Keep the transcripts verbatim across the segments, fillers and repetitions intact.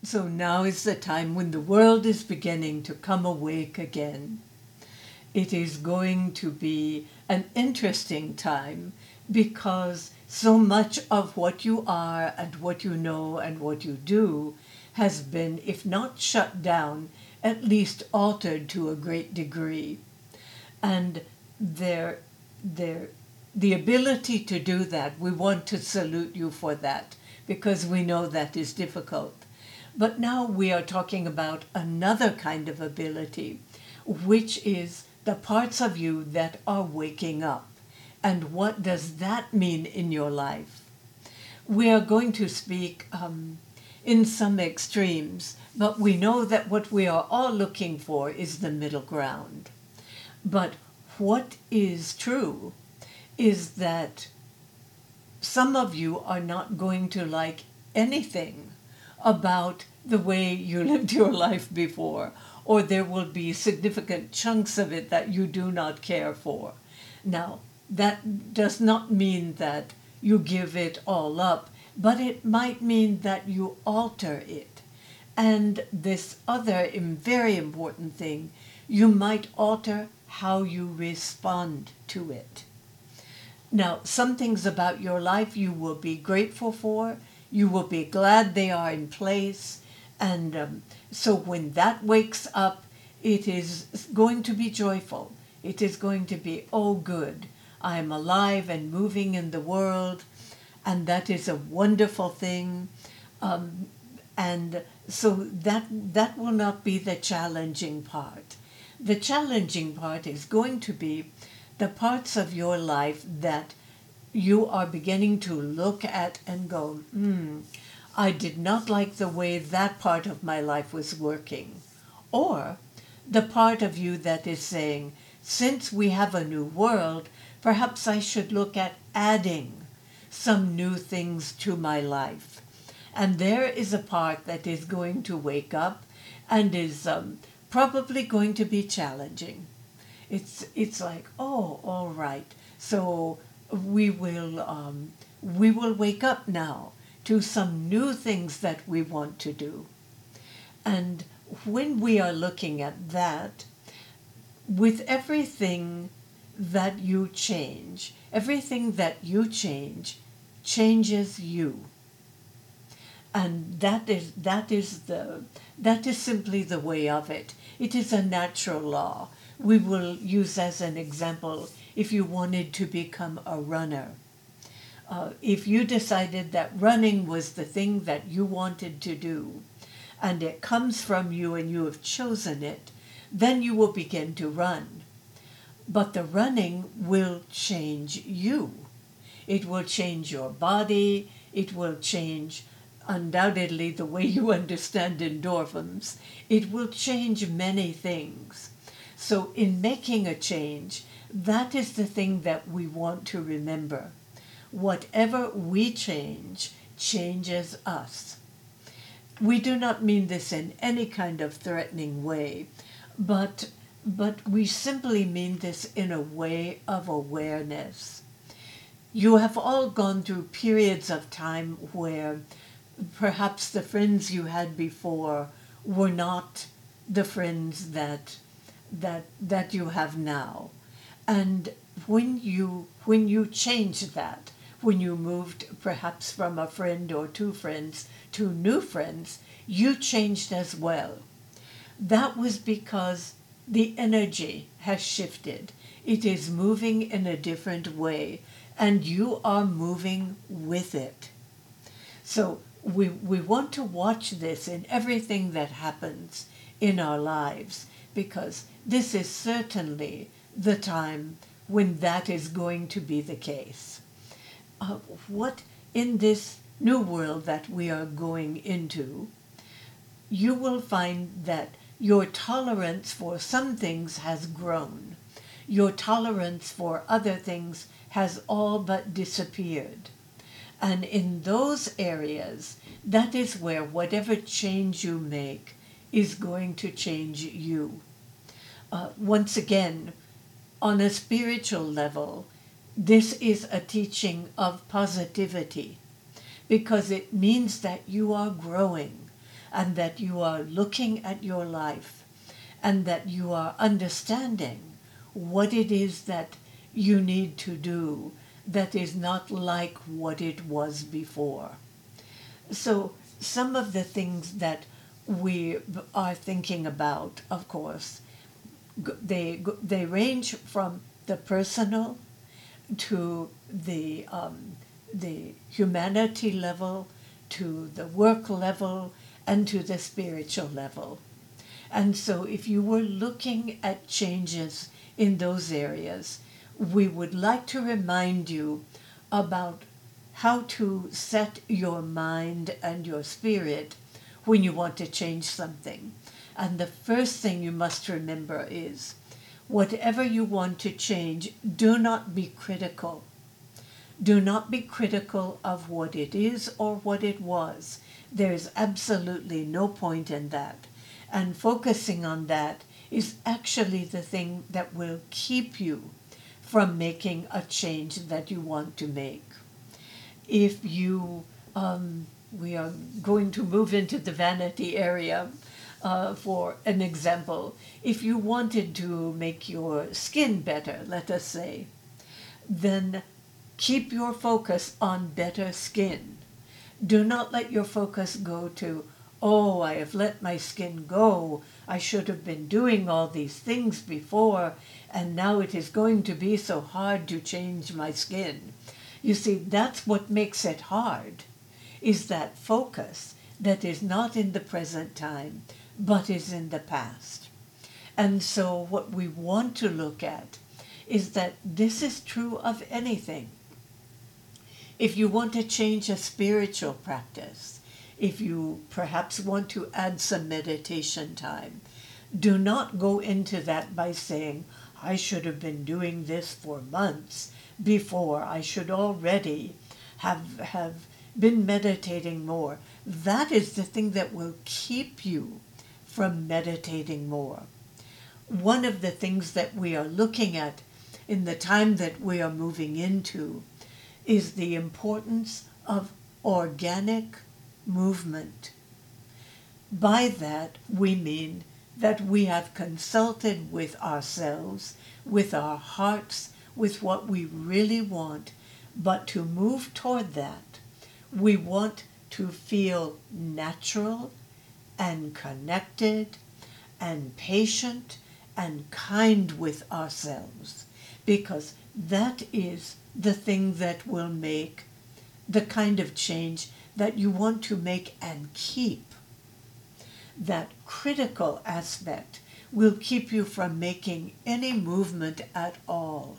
So now is the time when the world is beginning to come awake again. It is going to be an interesting time because so much of what you are and what you know and what you do has been, if not shut down, at least altered to a great degree. And there, there, the ability to do that, we want to salute you for that because we know that is difficult. But now we are talking about another kind of ability, which is the parts of you that are waking up. And what does that mean in your life? We are going to speak um, in some extremes, but we know that what we are all looking for is the middle ground. But what is true is that some of you are not going to like anything about the way you lived your life before, or there will be significant chunks of it that you do not care for. Now, that does not mean that you give it all up, but it might mean that you alter it. And this other very important thing, you might alter how you respond to it. Now, some things about your life you will be grateful for, you will be glad they are in place, and um, so when that wakes up, it is going to be joyful. It is going to be, oh good, I am alive and moving in the world, and that is a wonderful thing. Um, and so that that will not be the challenging part. The challenging part is going to be the parts of your life that you are beginning to look at and go, hmm, I did not like the way that part of my life was working. Or the part of you that is saying, since we have a new world, perhaps I should look at adding some new things to my life. And there is a part that is going to wake up and is um, probably going to be challenging. It's it's like, oh, all right. So we will um, we will wake up now to some new things that we want to do. And when we are looking at that, with everything that you change, everything that you change changes you. And that is that is the that is simply the way of it. It is a natural law. We will use as an example if you wanted to become a runner. Uh, if you decided that running was the thing that you wanted to do, and it comes from you and you have chosen it, then you will begin to run. But the running will change you. It will change your body. It will change, undoubtedly, the way you understand endorphins. It will change many things. So in making a change, that is the thing that we want to remember. Whatever we change, changes us. We do not mean this in any kind of threatening way, but, but we simply mean this in a way of awareness. You have all gone through periods of time where perhaps the friends you had before were not the friends that that that you have now. And when you when you changed that, when you moved perhaps from a friend or two friends to new friends, you changed as well. That was because the energy has shifted. It is moving in a different way, and you are moving with it. So we, we want to watch this in everything that happens in our lives, because this is certainly the time when that is going to be the case. Uh, what in this new world that we are going into, you will find that your tolerance for some things has grown. Your tolerance for other things has all but disappeared. And in those areas, that is where whatever change you make is going to change you. Uh, once again, on a spiritual level, this is a teaching of positivity, because it means that you are growing. and that you are looking at your life and that you are understanding what it is that you need to do that is not like what it was before. So some of the things that we are thinking about, of course, they they range from the personal to the um, the humanity level, to the work level, and to the spiritual level. And so if you were looking at changes in those areas, we would like to remind you about how to set your mind and your spirit when you want to change something. And the first thing you must remember is, whatever you want to change, do not be critical. Do not be critical of what it is or what it was. There is absolutely no point in that. And focusing on that is actually the thing that will keep you from making a change that you want to make. If you, um, we are going to move into the vanity area uh, for an example. If you wanted to make your skin better, let us say, then keep your focus on better skin. Do not let your focus go to, oh, I have let my skin go. I should have been doing all these things before, and now it is going to be so hard to change my skin. You see, that's what makes it hard, is that focus that is not in the present time, but is in the past. And so what we want to look at is that this is true of anything. If you want to change a spiritual practice, if you perhaps want to add some meditation time, do not go into that by saying, I should have been doing this for months before. I should already have, have been meditating more. That is the thing that will keep you from meditating more. One of the things that we are looking at in the time that we are moving into is the importance of organic movement. By that we mean that we have consulted with ourselves, with our hearts, with what we really want, but to move toward that, we want to feel natural and connected and patient and kind with ourselves, because that is the thing that will make the kind of change that you want to make and keep. That critical aspect will keep you from making any movement at all.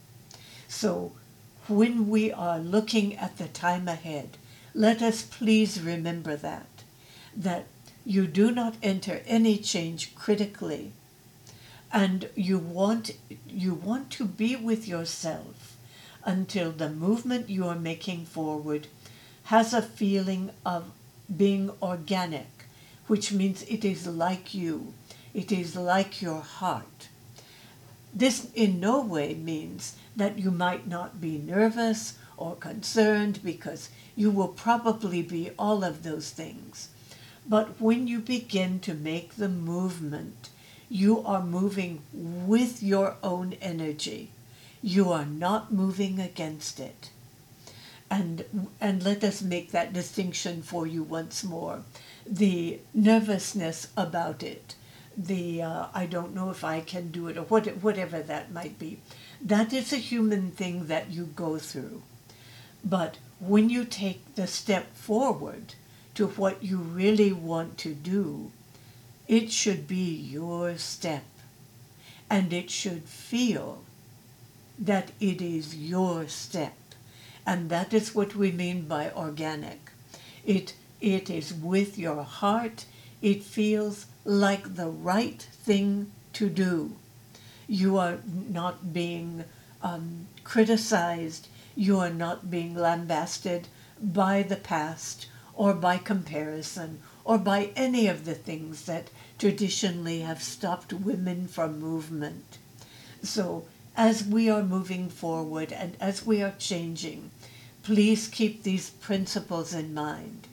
So when we are looking at the time ahead, let us please remember that, that you do not enter any change critically, and you want, you want to be with yourself until the movement you are making forward has a feeling of being organic, which means it is like you, it is like your heart. This in no way means that you might not be nervous or concerned, because you will probably be all of those things. But when you begin to make the movement, you are moving with your own energy. You are not moving against it. And, and let us make that distinction for you once more. The nervousness about it, the uh, I don't know if I can do it, or what, whatever that might be, that is a human thing that you go through. But when you take the step forward to what you really want to do, it should be your step, and it should feel that it is your step. And that is what we mean by organic. It, it is with your heart. It feels like the right thing to do. You are not being um, criticized. You are not being lambasted by the past or by comparison or by any of the things that traditionally have stopped women from movement. So as we are moving forward and as we are changing, please keep these principles in mind.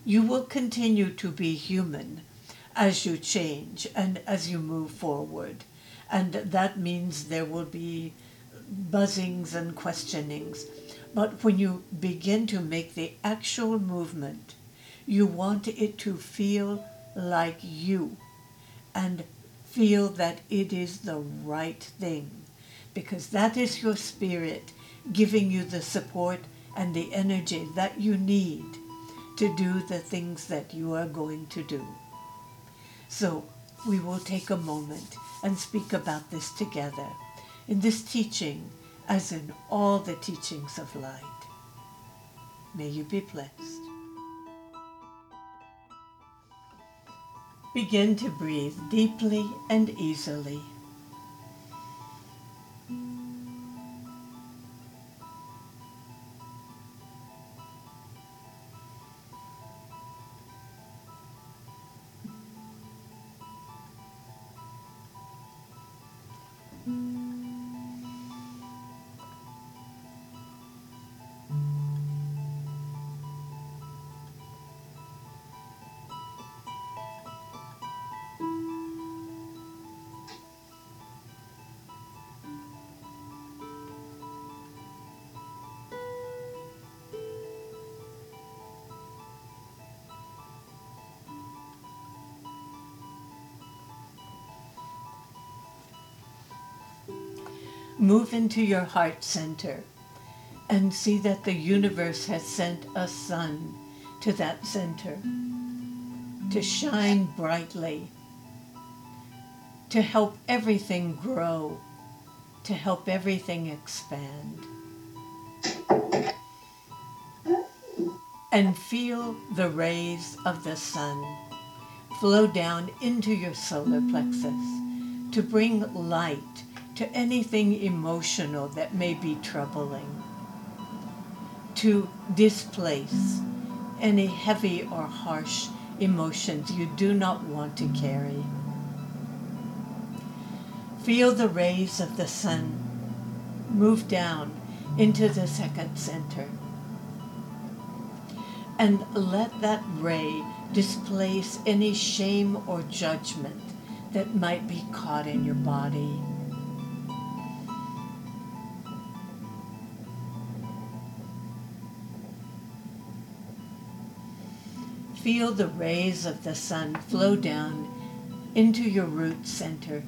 You will continue to be human as you change and as you move forward. And that means there will be buzzings and questionings. But when you begin to make the actual movement, you want it to feel like you and feel that it is the right thing, because that is your spirit giving you the support and the energy that you need to do the things that you are going to do. So we will take a moment and speak about this together in this teaching, as in all the teachings of light. May you be blessed. Begin to breathe deeply and easily. Move into your heart center and see that the universe has sent a sun to that center to shine brightly, to help everything grow, to help everything expand. And feel the rays of the sun flow down into your solar plexus to bring light to anything emotional that may be troubling, to displace any heavy or harsh emotions you do not want to carry. Feel the rays of the sun move down into the second center, and let that ray displace any shame or judgment that might be caught in your body. Feel the rays of the sun flow down into your root center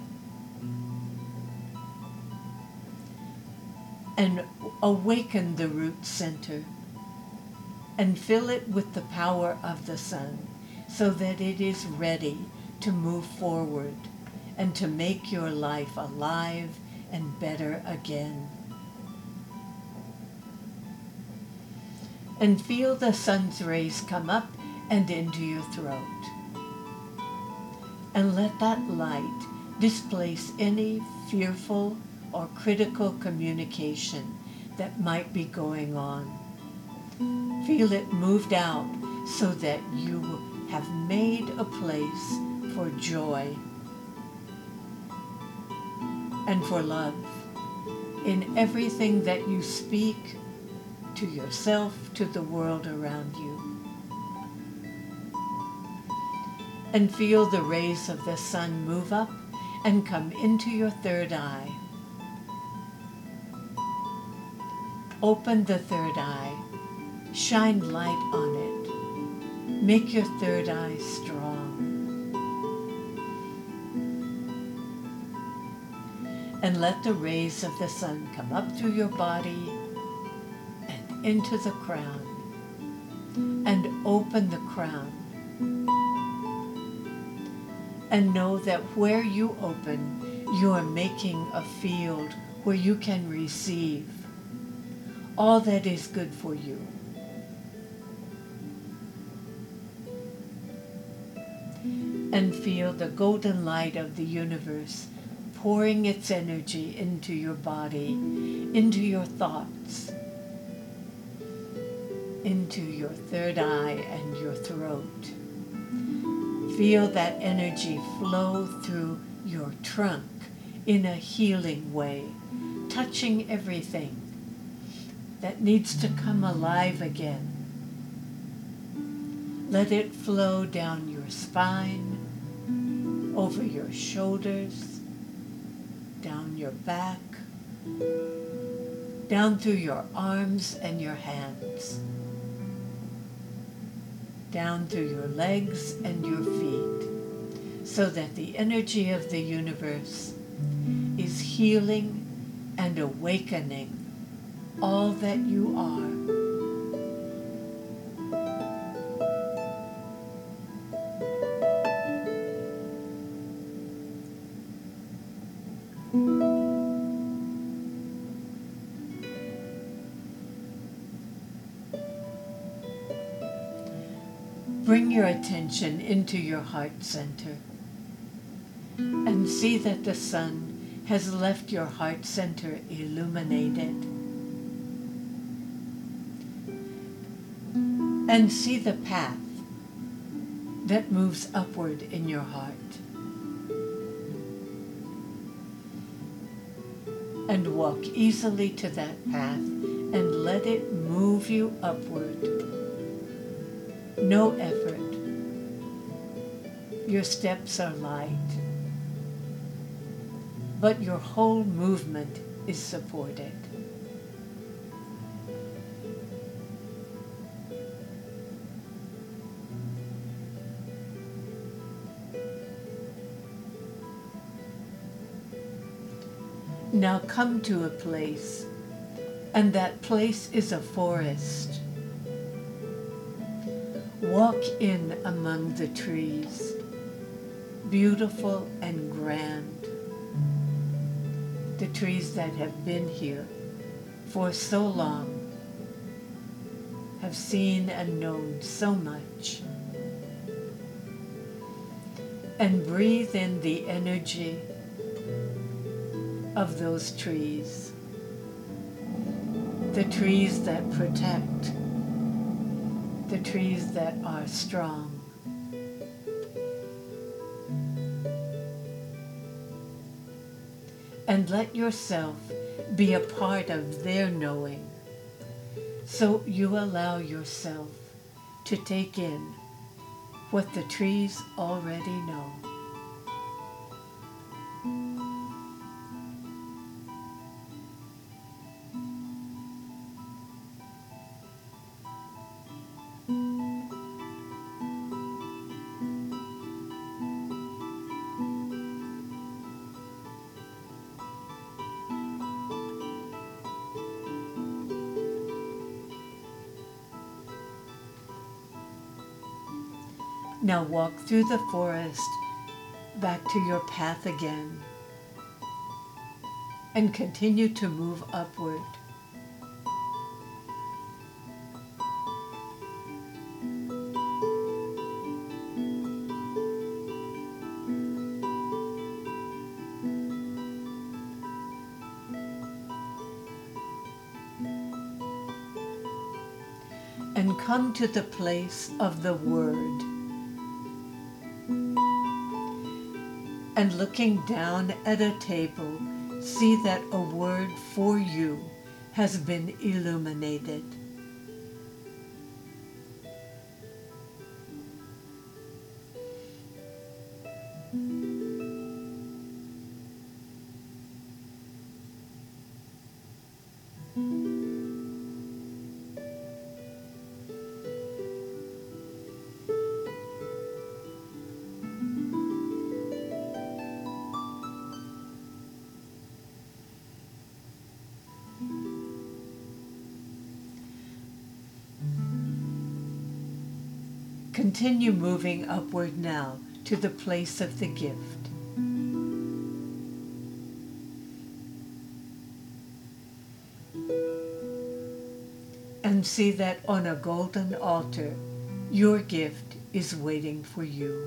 and awaken the root center and fill it with the power of the sun so that it is ready to move forward and to make your life alive and better again. And feel the sun's rays come up and into your throat. And let that light displace any fearful or critical communication that might be going on. Feel it moved out so that you have made a place for joy and for love in everything that you speak to yourself, to the world around you. And feel the rays of the sun move up and come into your third eye. Open the third eye. Shine light on it. Make your third eye strong. And let the rays of the sun come up through your body and into the crown. And open the crown. And know that where you open, you are making a field where you can receive all that is good for you. And feel the golden light of the universe pouring its energy into your body, into your thoughts, into your third eye and your throat. Feel that energy flow through your trunk in a healing way, touching everything that needs to come alive again. Let it flow down your spine, over your shoulders, down your back, down through your arms and your hands, down through your legs and your feet, so that the energy of the universe is healing and awakening all that you are. Bring your attention into your heart center and see that the sun has left your heart center illuminated. And see the path that moves upward in your heart. And walk easily to that path and let it move you upward. No effort. Your steps are light, but your whole movement is supported. Now come to a place, and that place is a forest. Walk in among the trees, beautiful and grand. The trees that have been here for so long, have seen and known so much. And breathe in the energy of those trees, the trees that protect, the trees that are strong. And let yourself be a part of their knowing, so you allow yourself to take in what the trees already know. Now walk through the forest back to your path again and continue to move upward. And come to the place of the Word. And looking down at a table, see that a word for you has been illuminated. Continue moving upward now to the place of the gift. And see that on a golden altar, your gift is waiting for you.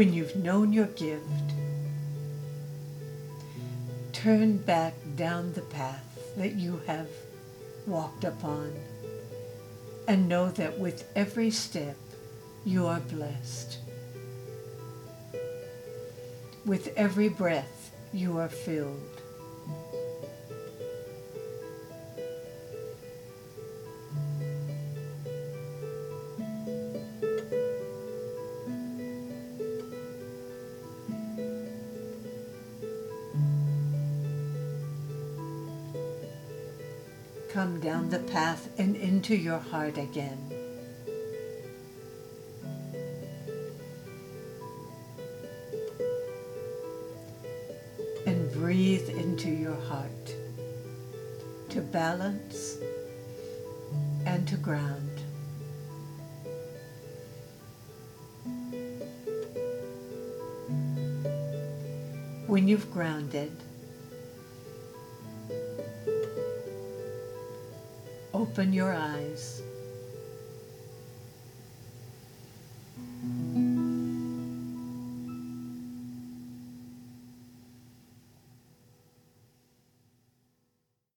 when you've known your gift, turn back down the path that you have walked upon, and know that with every step you are blessed. With every breath you are filled. Come down the path and into your heart again. And breathe into your heart to balance and to ground. When you've grounded, open your eyes